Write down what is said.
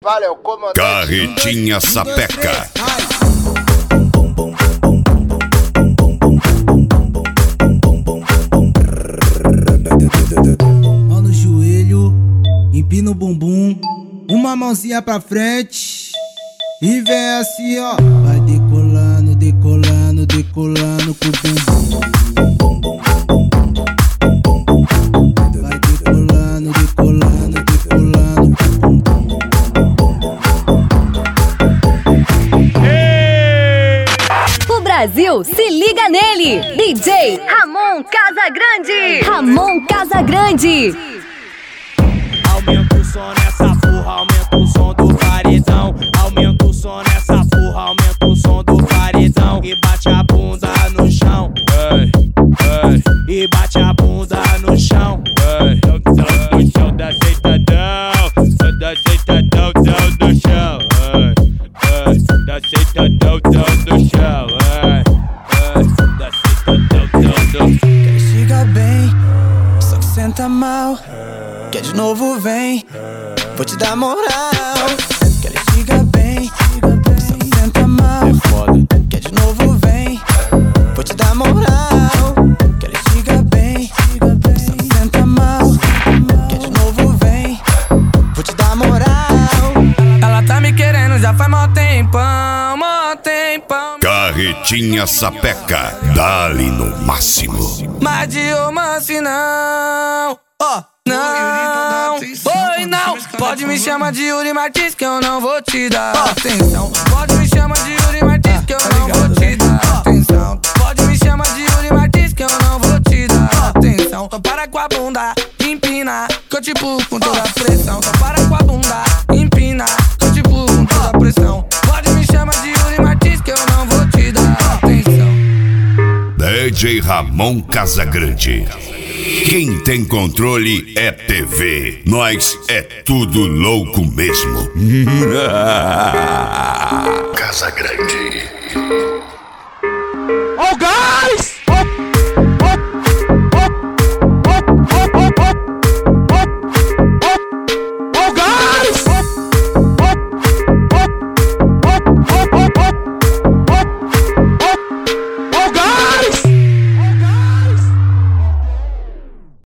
Valeu, comandante. Carretinha Sapeca. Mão no joelho, empina o bumbum, uma mãozinha pra frente e vem assim, ó. Vai decolando, decolando, decolando com o bumbum. Vai decolando, decolando, decolando com o bumbum. O Brasil se liga nele. DJ Ramon Casagrande. Ramon Casagrande. Aumenta o som nessa porra, aumenta o som do paredão. Aumenta o som nessa porra, aumenta o som do paredão. E bate a bunda no chão, ei, ei. E bate a bunda no chão, ei. No chão da aceitadão, da aceitadão, do chão, ei, ei. Da aceitadão, do chão, ei, ei. Da aceitadão, do chão. Quer chegar bem, só que senta mal. Quer de novo, vem, vou te dar moral. Quer chegar bem, só que senta mal. É foda. Quer de novo, vem, vou te dar moral. Quer chegar bem, só que senta mal. Quer de novo, vem, vou te dar moral. Ela tá me querendo já faz mó tempão, mó tempão. Carretinha Sapeca. Dá-lhe no máximo. Mas de romance não, ó. Não, oi não, pode me chamar de Yuri Martins que eu não vou te dar atenção. Pode me chamar de Yuri Martins que eu não vou te dar atenção. Pode me chamar de Yuri Martins que eu não vou te dar atenção. Então para com a bunda, empina, que eu te pulo com toda a pressão. Então para com a bunda, empina, que eu te pulo com toda a pressão. Pode me chamar de Yuri Martins que eu não vou te dar atenção. DJ Ramon Casagrande. Quem tem controle é TV. Nós é tudo louco mesmo. Casagrande.